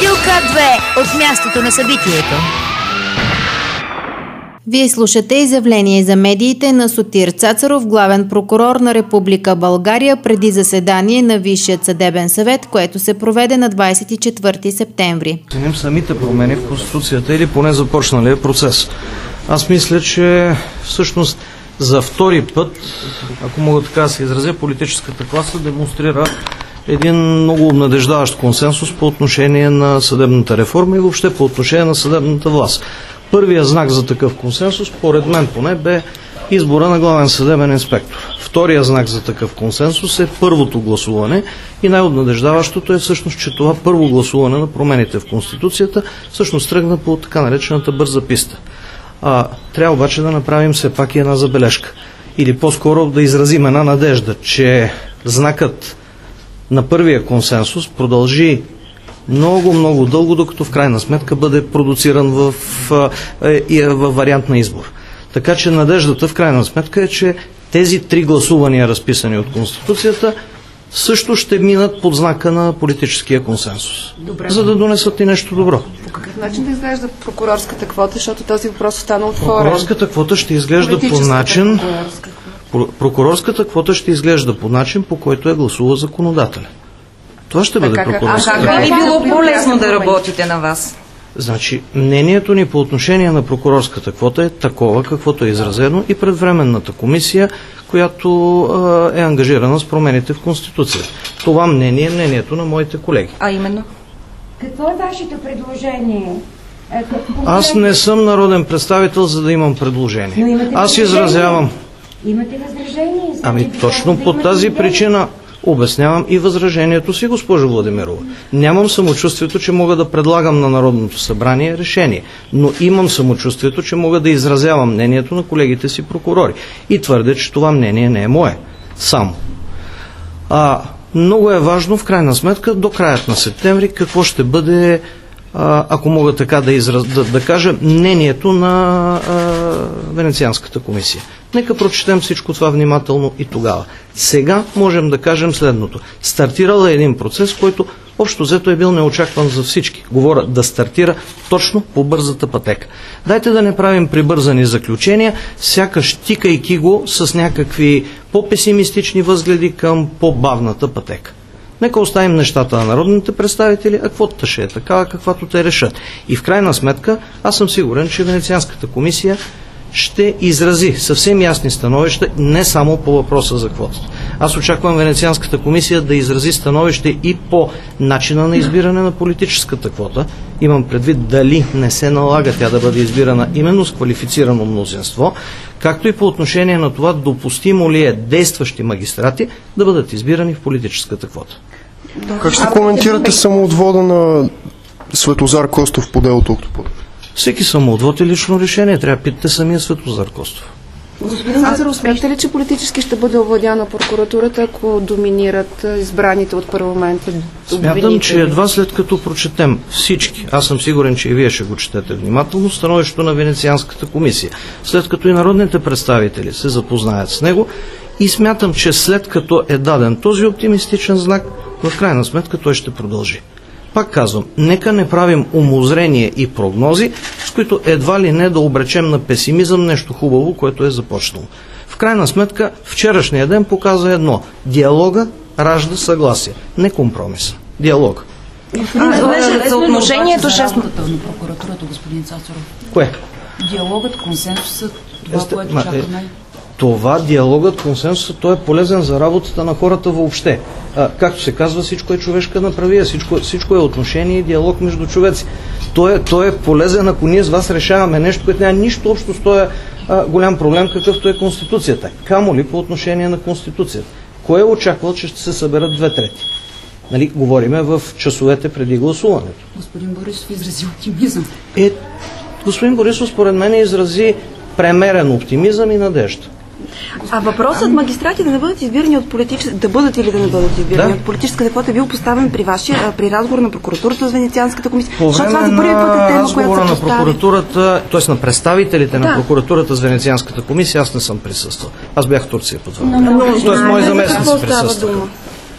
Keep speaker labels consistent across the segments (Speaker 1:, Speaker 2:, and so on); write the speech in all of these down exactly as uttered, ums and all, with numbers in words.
Speaker 1: Билка две от мястото на събитието.
Speaker 2: Вие слушате изявление за медиите на Сотир Цацаров, главен прокурор на Република България, преди заседание на Висшият съдебен съвет, което се проведе на двадесет и четвърти септември.
Speaker 3: Ценим самите промени в Конституцията или поне започналия процес. Аз мисля, че всъщност за втори път, ако мога така да се изразя, политическата класа демонстрира един много обнадеждаващ консенсус по отношение на съдебната реформа и въобще по отношение на съдебната власт. Първият знак за такъв консенсус, поред мен поне, бе избора на главен съдебен инспектор. Втория знак за такъв консенсус е първото гласуване и най-обнадеждаващото е всъщност, че това първо гласуване на промените в Конституцията всъщност тръгна по така наречената бърза писта. А, трябва обаче да направим все пак и една забележка. Или по-скоро да изразим една надежда, че знакът на първия консенсус продължи много, много дълго, докато в крайна сметка бъде продуциран в, в, в вариант на избор. Така че надеждата в крайна сметка е, че тези три гласувания, разписани от Конституцията, също ще минат под знака на политическия консенсус. Добре. За да донесат и нещо добро.
Speaker 4: По какъв начин да изглежда прокурорската квота, защото този въпрос остана отворен?
Speaker 3: Прокурорската квота ще изглежда по начин...
Speaker 4: Прокурорска.
Speaker 3: Прокурорската квота ще изглежда по начин, по който е гласува законодателя. Това ще бъде прокурорската квота.
Speaker 5: А как би било по-лесно да работите на вас?
Speaker 3: Значи, мнението ни по отношение на прокурорската квота е такова, каквото е изразено и пред Временната комисия, която е ангажирана с промените в Конституцията. Това мнение е мнението на моите колеги.
Speaker 5: А именно?
Speaker 6: Какво е вашето предложение?
Speaker 3: Аз не съм народен представител, за да имам предложение. Аз изразявам...
Speaker 6: Имате възражение?
Speaker 3: Ами точно по тази причина обяснявам и възражението си, госпожо Владимирова. Нямам самочувствието, че мога да предлагам на Народното събрание решение, но имам самочувствието, че мога да изразявам мнението на колегите си прокурори. И твърдя, че това мнение не е мое. Само. А, много е важно, в крайна сметка, до краят на септември, какво ще бъде, а, ако мога така да, израз... да, да кажа, мнението на а, Венецианската комисия. Нека прочетем всичко това внимателно и тогава. Сега можем да кажем следното. Стартирал е един процес, който общо взето е бил неочакван за всички. Говоря да стартира точно по бързата пътека. Дайте да не правим прибързани заключения, сякаш тикайки го с някакви по-песимистични възгледи към по-бавната пътека. Нека оставим нещата на народните представители, а квотата ще е такава, каквато те решат. И в крайна сметка, аз съм сигурен, че Венецианската комисия ще изрази съвсем ясни становища не само по въпроса за квотата. Аз очаквам Венецианската комисия да изрази становище и по начина на избиране на политическата квота. Имам предвид дали не се налага тя да бъде избирана именно с квалифицирано мнозинство, както и по отношение на това допустимо ли е действащи магистрати да бъдат избирани в политическата квота.
Speaker 7: Как ще коментирате самоотвода на Светозар Костов по делото Октопод?
Speaker 3: Всеки самоотвод е лично решение. Трябва да питате самия Светозар Костов.
Speaker 4: Господин Цацаров, смятате ли, че политически ще бъде овладяна прокуратурата, ако доминират избраните от парламента?
Speaker 3: Смятам, че едва след като прочетем всички, аз съм сигурен, че и вие ще го четете внимателно, становището на Венецианската комисия, след като и народните представители се запознаят с него, и смятам, че след като е даден този оптимистичен знак, в крайна сметка той ще продължи. Пак казвам, нека не правим умозрение и прогнози, с които едва ли не да обречем на песимизъм нещо хубаво, което е започнало. В крайна сметка, вчерашния ден показа едно. Диалога ражда съгласие, не компромиса. Диалог.
Speaker 5: За отношението шест...
Speaker 1: на прокуратурата, господин Цацаров.
Speaker 3: Кое?
Speaker 1: Диалогът, консенсусът, това,
Speaker 3: Есте,
Speaker 1: което
Speaker 3: ма,
Speaker 1: чакаме.
Speaker 3: Това диалогът, консенсусът, той е полезен за работата на хората въобще. А, както се казва, всичко е човешка направия, всичко, всичко е отношение и диалог между човеци. Той е, той е полезен, ако ние с вас решаваме нещо, което няма нищо общо с този а, голям проблем, какъвто е Конституцията. Камо ли по отношение на Конституцията? Кой е очаквал, че ще се съберат две трети? Нали, говориме в часовете преди гласуването.
Speaker 1: Господин Борисов изрази оптимизъм.
Speaker 3: Е, господин Борисов според мен изрази премерен оптимизъм и надежда.
Speaker 4: А въпросът магистрати да не бъдат избирани от политическа, да бъдат или да не бъдат избирани да. от политическата квота е бил поставен при вашия, при разговор на прокуратурата с Венецианската комисия.
Speaker 3: По време
Speaker 4: това за първи път е тема,
Speaker 3: разговора на прокуратурата, т.е. на представителите
Speaker 4: да.
Speaker 3: на прокуратурата с Венецианската комисия, аз не съм присъствал. Аз бях в Турция по това. Тоест, мой заместник се присъства.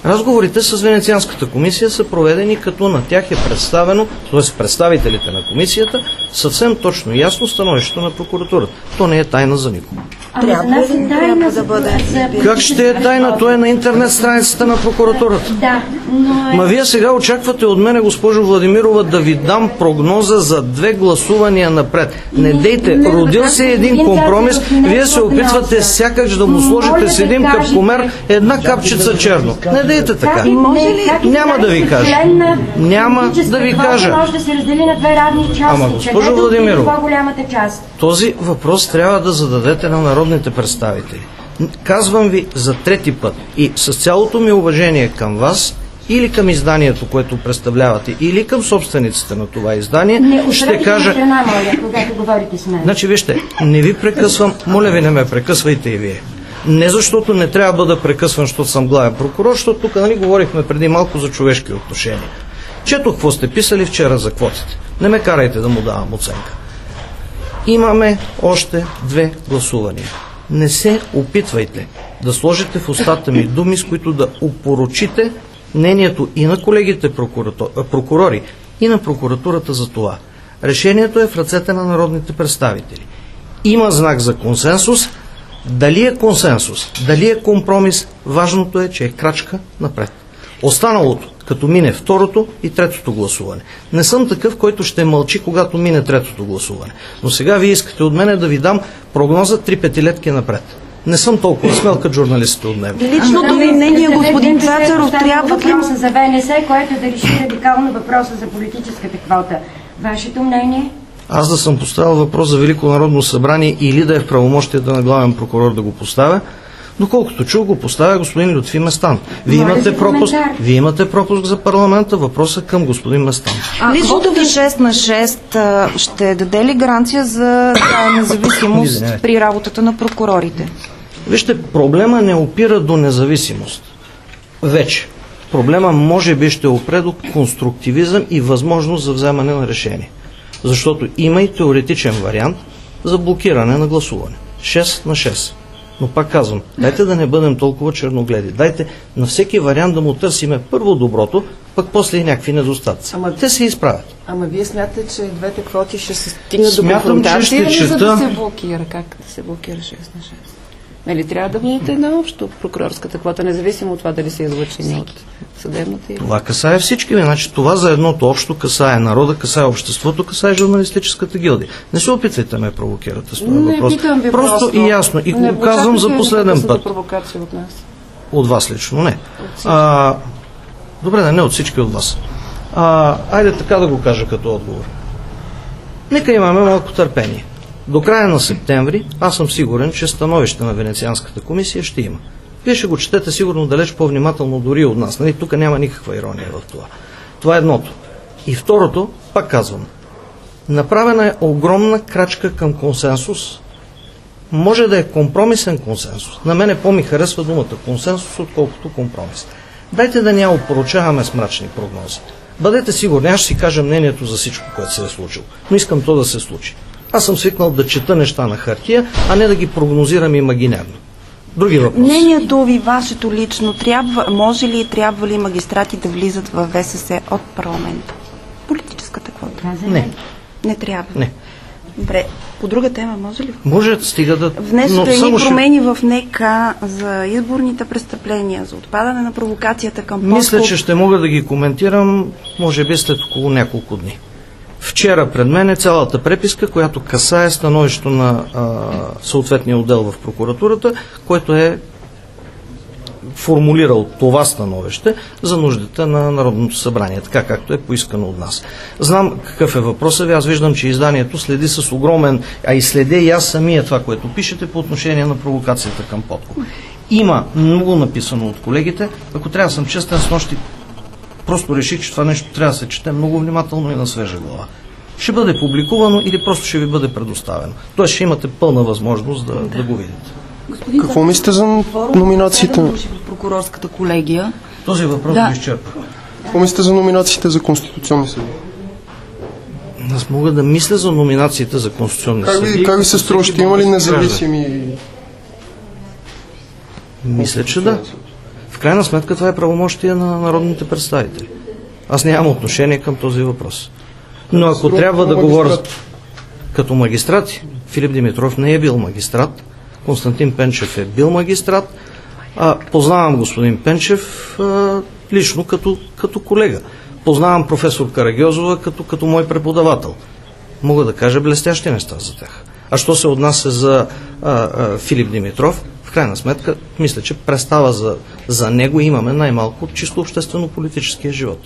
Speaker 3: Разговорите с Венецианската комисия са проведени, като на тях е представено, т.е. представителите на комисията, съвсем точно и ясно становището на прокуратурата. То не е тайна за никого.
Speaker 6: Трябва ли трябва да бъде?
Speaker 3: Как ще е тайна? То е на интернет страницата на прокуратурата.
Speaker 6: Да, но е...
Speaker 3: Ма вие сега очаквате от мене, госпожо Владимирова, да ви дам прогноза за две гласувания напред. Не дейте, родил се един компромис, вие се опитвате сякаш да му сложите с един капкомер една капчица черно. Не дейте така. Няма да ви кажа. Няма да ви кажа.
Speaker 6: Може да се раздели на две равни части.
Speaker 3: Ама, госпожо Владимирова,
Speaker 6: по-голямата част.
Speaker 3: този въпрос трябва да зададете на народните представители. Казвам ви за трети път и с цялото ми уважение към вас, или към изданието, което представлявате, или към собствениците на това издание,
Speaker 6: не,
Speaker 3: ще кажа...
Speaker 6: страна, моля, когато говорите с мен.
Speaker 3: Значи, вижте, не ви прекъсвам, моля ви, не ме прекъсвайте и вие. Не защото не трябва да бъда прекъсван, защото съм главен прокурор, защото тук нали, говорихме преди малко за човешки отношения. Четох какво сте писали вчера за квотите. Не ме карайте да му давам оценка. Имаме още две гласувания. Не се опитвайте да сложите в устата ми думи, с които да опорочите мнението и на колегите прокурори, и на прокуратурата за това. Решението е в ръцете на народните представители. Има знак за консенсус. Дали е консенсус, дали е компромис, важното е, че е крачка напред. Останалото, като мине второто и третото гласуване. Не съм такъв, който ще мълчи, когато мине третото гласуване. Но сега вие искате от мене да ви дам прогноза три петилетки напред. Не съм толкова смел като журналистите от него.
Speaker 4: Личното ви мнение, господин Цацаров, трябва ли...
Speaker 6: Въпроса за ВНС, който да реши радикално въпроса за политическата квота. Вашето мнение?
Speaker 3: Аз да съм поставил въпрос за Велико народно събрание или да е в правомощията на главен прокурор да го поставя, доколкото чух, го поставя господин Лютви Местан. Вие имате пропуск, вие имате пропуск за парламента, въпросът към господин Местан.
Speaker 5: Личното ви шест на шест ще даде ли гаранция за независимост при работата на прокурорите?
Speaker 3: Вижте, проблема не опира до независимост. Вече. Проблема може би ще опре до конструктивизъм и възможност за вземане на решение. Защото има и теоретичен вариант за блокиране на гласуване. шест на шест. Но пак казвам, дайте да не бъдем толкова черногледи. Дайте на всеки вариант да му търсиме първо доброто, пък после и някакви недостатъци.
Speaker 8: Ама,
Speaker 3: те се изправят.
Speaker 8: Ама вие смятате, че двете квоти ще се стигнат
Speaker 3: Смятам,
Speaker 8: до конфронтация или
Speaker 3: чета...
Speaker 8: за да се блокира? Как да се блокира шест на шест? Нали, трябва да бъдете на общо прокурорската квота, независимо от това дали се излъчени от съдебната или...
Speaker 3: Това касае всички. Значи, това за едното общо касае народа, касае обществото, касае журналистическата гилдия. Не се опитвайте ме провокирате с това
Speaker 8: не,
Speaker 3: въпрос.
Speaker 8: Питам ви
Speaker 3: просто, просто и ясно. И
Speaker 8: не,
Speaker 3: го казвам за последен път.
Speaker 8: Провокация от нас.
Speaker 3: От вас лично, не. А, добре, да не от всички от вас. А, айде така да го кажа като отговор. Нека имаме малко търпение. До края на септември аз съм сигурен, че становище на Венецианската комисия ще има. Вие ще го четете сигурно далеч по-внимателно дори от нас. Нали? Тук няма никаква ирония в това. Това е едното. И второто, пак казвам, направена е огромна крачка към консенсус. Може да е компромисен консенсус. На мене по-ми харесва думата консенсус, отколкото компромис. Дайте да няма опоручаваме с мрачни прогнози. Бъдете сигурни, аз ще си кажа мнението за всичко, което се е случило. Но искам то да се случи. Аз съм свикнал да чета неща на хартия, а не да ги прогнозирам имагинерно. Други въпроси.
Speaker 4: Мнението ви, вашето лично, трябва, може ли и трябва ли магистрати да влизат в ВСС от парламента? Политическата квота?
Speaker 3: Не.
Speaker 4: Не трябва?
Speaker 3: Не.
Speaker 4: Добре. По друга тема, може ли?
Speaker 3: Може, стига да...
Speaker 4: Внесоха едни промени ще... в НК за изборните престъпления, за отпадане на провокацията към подкуп.
Speaker 3: Мисля, че ще мога да ги коментирам, може би след около няколко дни. Вчера пред мен е цялата преписка, която касае становището на а, съответния отдел в прокуратурата, който е формулирал това становище за нуждите на Народното събрание, така както е поискано от нас. Знам какъв е въпросът ви, аз виждам, че изданието следи с огромен, а и следя и аз самия това, което пишете по отношение на провокацията към подкуп. Има много написано от колегите, ако трябва да съм честен, с нощи просто реших, че това нещо трябва да се чете много внимателно и на свежа глава. Ще бъде публикувано или просто ще ви бъде предоставено. Тоест ще имате пълна възможност да, да го видите.
Speaker 7: Господин Какво мислите за номинациите?
Speaker 4: В прокурорската колегия.
Speaker 3: Този въпрос
Speaker 4: да.
Speaker 3: го изчерпах.
Speaker 7: Какво мислите за номинациите за конституционни съди?
Speaker 3: Аз мога да мисля за номинациите за конституционни
Speaker 7: как
Speaker 3: съди.
Speaker 7: Ви, как ви се струва? Ще има ли независими?
Speaker 3: Мисля, че да. В крайна сметка това е правомощие на народните представители. Аз нямам отношение към този въпрос. Но ако трябва да говоря като магистрати, Филип Димитров не е бил магистрат, Константин Пенчев е бил магистрат, а познавам господин Пенчев а, лично като, като колега. Познавам професор Карагьозова като, като мой преподавател. Мога да кажа блестящи неща за тях. А що се отнася за а, а, Филип Димитров, в крайна сметка, мисля, че представа за, за него имаме най-малко от чисто обществено-политическия живот.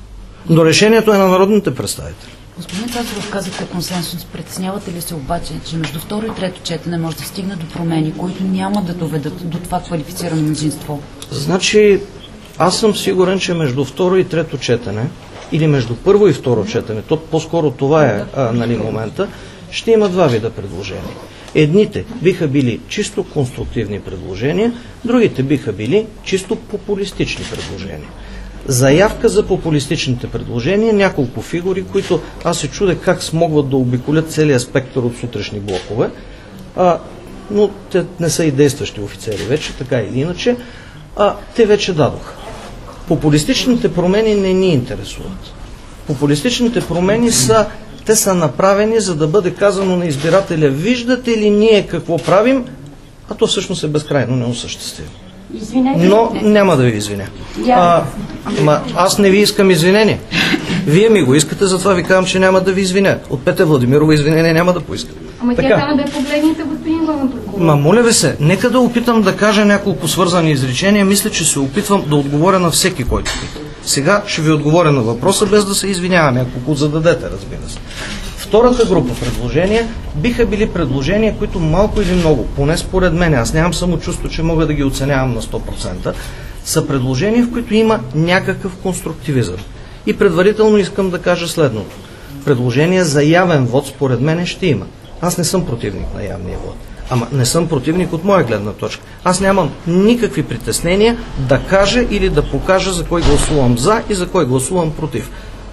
Speaker 3: Но решението е на народните представители.
Speaker 1: Господин Цацаров, казахте консенсус. Притеснявате ли се обаче, че между второ и трето четене може да стигне до промени, които няма да доведат до това квалифицирано мнозинство?
Speaker 3: Значи, аз съм сигурен, че между второ и трето четене, или между първо и второ четене, то по-скоро това е а, нали, момента, ще има два вида предложения. Едните биха били чисто конструктивни предложения, другите биха били чисто популистични предложения. Заявка за популистичните предложения, няколко фигури, които аз се чудя как смогват да обиколят целият спектър от сутрешни блокове, а, но те не са и действащи офицери вече, така или иначе, а те вече дадоха. Популистичните промени не ни интересуват. Популистичните промени са, те са направени, за да бъде казано на избирателя, виждате ли ние какво правим, а то всъщност е безкрайно неосъществимо.
Speaker 6: Извинете.
Speaker 3: Но няма да ви извиня. А, ма, аз не ви искам извинение. Вие ми го искате, затова ви казвам, че няма да ви извиня. От Петя Владимирова извинение няма да поискам.
Speaker 6: Ама тя трябва да е погледните, господин главен прокурор.
Speaker 3: Ма, моля ви се, нека да опитам да кажа няколко свързани изречения. Мисля, че се опитвам да отговоря на всеки, който пита. Сега ще ви отговоря на въпроса, без да се извинявам, ако зададете, разбира се. Втората група предложения биха били предложения, които малко или много, поне според мен, аз нямам самочувство, че мога да ги оценявам на сто процента, са предложения, в които има някакъв конструктивизъм. И предварително искам да кажа следното. Предложения за явен вод, според мен, ще има. Аз не съм противник на явния вод. Ама не съм противник от моя гледна точка. Аз нямам никакви притеснения да кажа или да покажа за кой гласувам за и за кой гласувам против.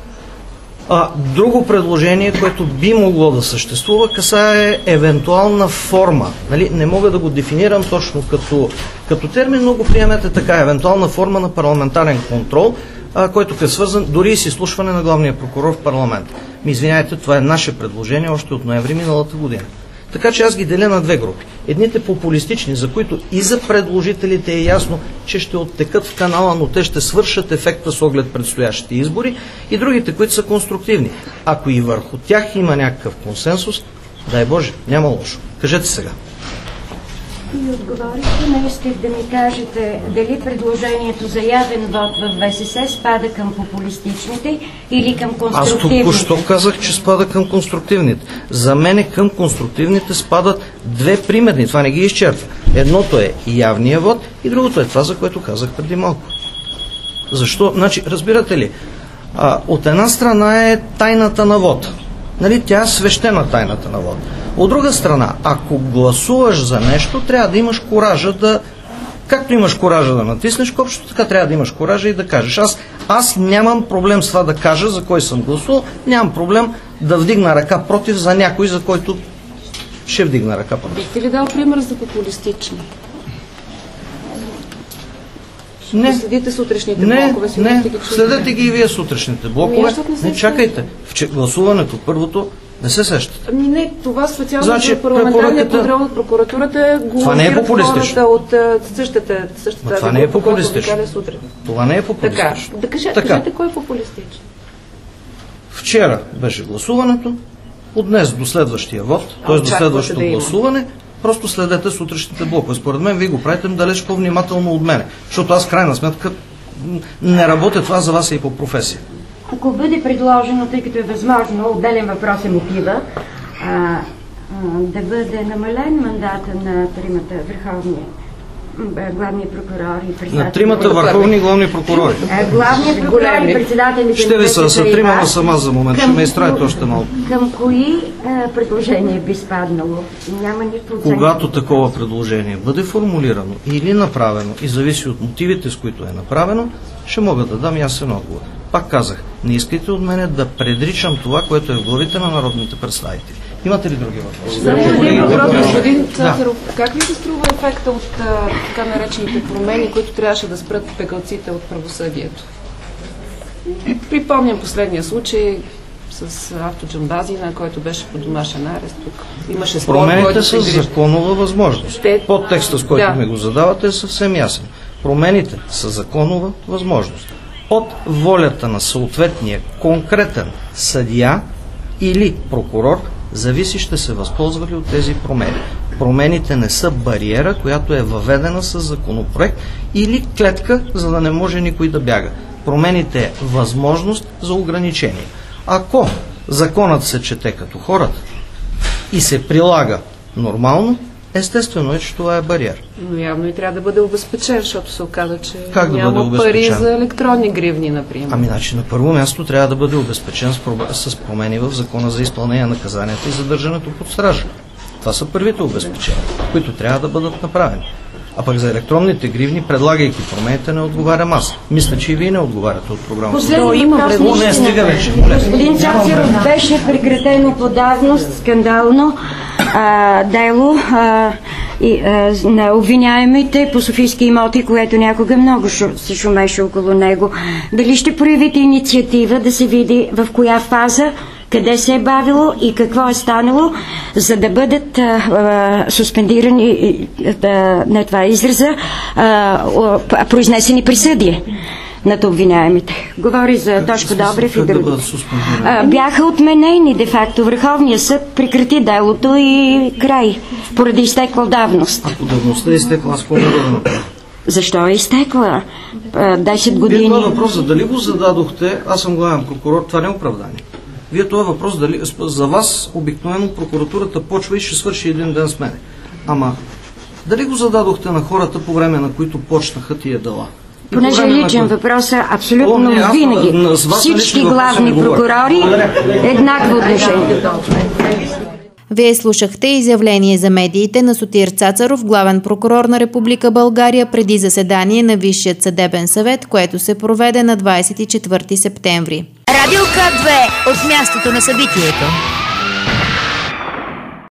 Speaker 3: А, друго предложение, което би могло да съществува, касае евентуална форма. Нали? Не мога да го дефинирам точно като, като термин, но го приемете така. Евентуална форма на парламентарен контрол, а, който е свързан дори и с изслушване на главния прокурор в парламент. Ми извиняйте, това е наше предложение още от ноември миналата година. Така че аз ги деля на две групи. Едните популистични, за които и за предложителите е ясно, че ще оттекат в канала, но те ще свършат ефекта с оглед предстоящите избори, и другите, които са конструктивни. Ако и върху тях има някакъв консенсус, дай Боже, няма лошо. Кажете сега.
Speaker 6: И отговорихте, не исках да ми кажете дали предложението за явен вод в ВСС спада към популистичните или към конструктивните.
Speaker 3: Аз току-що казах, че спада към конструктивните. За мен към конструктивните спадат две примерни. Това не ги изчерпва. Едното е явния вод и другото е това, за което казах преди малко. Защо? Значи, разбирате ли, а, от една страна е тайната на вода. Нали, тя е свещена, тайната на вода. От друга страна, ако гласуваш за нещо, трябва да имаш коража да... Както имаш коража да натиснеш копчето, така трябва да имаш коража и да кажеш. Аз, аз нямам проблем с това да кажа за кой съм гласувал, нямам проблем да вдигна ръка против за някой, за който ще вдигна ръка против.
Speaker 8: Бихте ли дал пример за популистични?
Speaker 3: Не.
Speaker 8: Следите сутрешните
Speaker 3: не,
Speaker 8: блокове. Си
Speaker 3: не,
Speaker 8: ги
Speaker 3: следете ги и вие сутрешните блокове. Не, не чакайте. В гласуването първото не се сещате.
Speaker 8: Ами не, това специално
Speaker 3: значи,
Speaker 8: за парламентарния
Speaker 3: препоръката...
Speaker 8: контрол от прокуратурата го
Speaker 3: това не е популистично.
Speaker 8: от същата, същата
Speaker 3: това не е популистично. Това не е популистично.
Speaker 8: Така, да кажете,
Speaker 3: така.
Speaker 8: кажете кой е популистично.
Speaker 3: Вчера беше гласуването, от днес до следващия вод, т.е. до следващото да гласуване, просто следете сутрешните блокове. Според мен вие го правите далеч по-внимателно от мене, защото аз крайна сметка не работя това за вас и по професия.
Speaker 6: Ако бъде предложено, тъй като е възможно, отделен въпрос е мотива, а, а, да бъде намален мандата на тримата върховни главния прокурор и председател.
Speaker 3: На тримата върховни главни прокурори.
Speaker 6: Главният прокурор и председателите.
Speaker 3: Ще ви са, са трима сама за момент, ще ме изтраете още малко.
Speaker 6: Към кои а, предложения би спаднало? Няма нищо оценка.
Speaker 3: Когато такова предложение бъде формулирано или направено и зависи от мотивите, с които е направено, ще мога да дам ясен отговор. Пак казах, не искайте от мене да предричам това, което е в главите на народните представители. Имате ли други въпроси?
Speaker 8: Само един въпрос, господин Цацаров. Да. Как ви се струва ефекта от а, така наречените промени, които трябваше да спрат бегълците от правосъдието? Припомням последния случай с автоджамбазина, който беше по домашен арест. Тук имаше спор,
Speaker 3: промените с законова възможност.
Speaker 8: Те...
Speaker 3: Подтекста, с който
Speaker 8: да.
Speaker 3: ми го задавате, е съвсем ясен. Промените с законова възможност. От волята на съответния конкретен съдия или прокурор зависи ще се възползва ли от тези промени. Промените не са бариера, която е въведена с законопроект или клетка, за да не може никой да бяга. Промените е възможност за ограничение. Ако законът се чете като хората и се прилага нормално, естествено е, че това е бариер.
Speaker 8: Но явно и трябва да бъде обезпечен, защото се оказа, че
Speaker 3: как да
Speaker 8: няма пари за електронни гривни, например.
Speaker 3: Ами, значи, на първо място трябва да бъде обезпечен с промени в Закона за изпълнение на наказанията и задържането под стража. Това са първите обезпечения, които трябва да бъдат направени. А пък за електронните гривни, предлагайки промените, не отговарям аз. Мисля, че и вие не отговаряте от програмата.
Speaker 6: Последно въпрос.
Speaker 3: Не, стига вече.
Speaker 6: Господин Цацаров, беше прекратено по давност скандално а, дело а, и, а, на обвиняемите по софийски имоти, което някога много шу, се шумеше около него. Дали ще проявите инициатива да се види в коя фаза, къде се е бавило и какво е станало, за да бъдат а, а, суспендирани, да, не това е израза, а, а, произнесени присъди над обвиняемите. Говори за Тошко Добрев и други. Да бяха отменени, де-факто. Върховният съд прекрати делото и край, поради изтекла давност.
Speaker 3: Ако давността е изтекла, аз какво мога да направя?
Speaker 6: Защо е изтекла? десет години.
Speaker 3: Вие това въпрос, дали го зададохте, аз съм главен прокурор, това не е оправдание. Вие това въпрос, дали, за вас обикновено прокуратурата почва и ще свърши един ден с мене. Ама, дали го зададохте на хората по време, на които почнаха тия дела?
Speaker 6: Понеже е личен на... въпрос, абсолютно О, не, винаги на, на всички главни прокурори еднакво отношение.
Speaker 2: Вие слушахте изявление за медиите на Сотир Цацаров, главен прокурор на Република България, преди заседание на Висшият съдебен съвет, което се проведе на двадесет и четвърти септември.
Speaker 9: Радио К две от мястото на събитието.